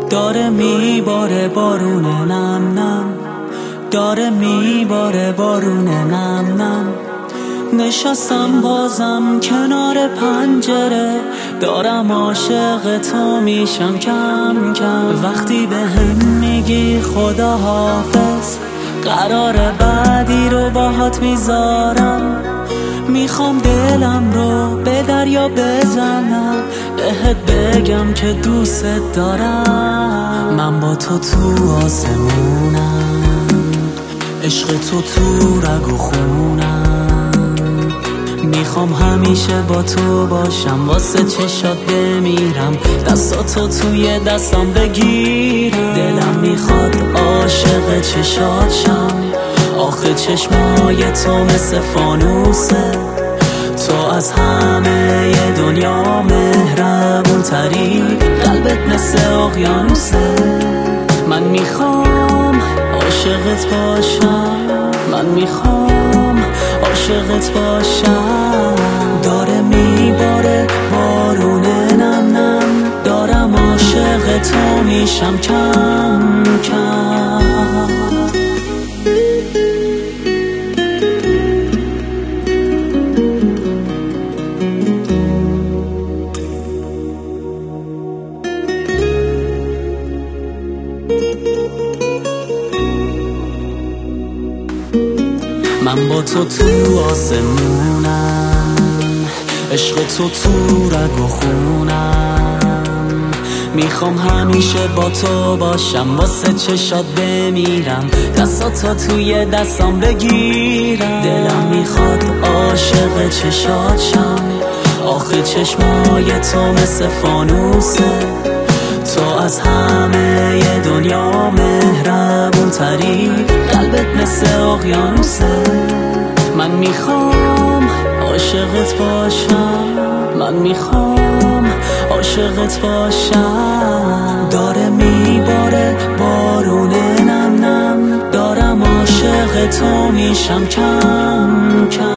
داره میباره بارون نم نم، داره میباره بارون نم نم. نشستم بازم کنار پنجره، دارم عاشق تو میشم کم کم. وقتی به هم میگی خدا حافظ، قرار بعدی رو باهات میذارم. میخوام دلم رو به دریا بزنم، بهت بگم که دوست دارم. من با تو آسمونم، عشق تو رگ و خونم. میخوام همیشه با تو باشم، واسه چشات بمیرم، دستاتو توی دستم بگیرم. دلم میخواد عاشق چشات شم، آخه چشمای تو مثل فانوسه. تو از همه دنیا مهربون تری، قلبت مثل اقیانوسه. من میخوام عاشقت باشم، من میخوام عاشقت باشم. داره میباره بارون نم نم، دارم عاشق تو میشم کم کم. من با تو آسمونم، عشق تو رگ و خونم. میخوام همیشه با تو باشم، واسه چشات بمیرم، دستاتو توی دستام بگیرم. دلم میخواد عاشق چشات شم، آخه چشمای تو مثل فانوسه. تو از همه دنیا مهربون تری، قلبت مثل اقیانوسه. من میخوام عاشقت باشم، من میخوام عاشقت باشم. داره میباره بارون نم نم، دارم عاشق تو میشم کم کم.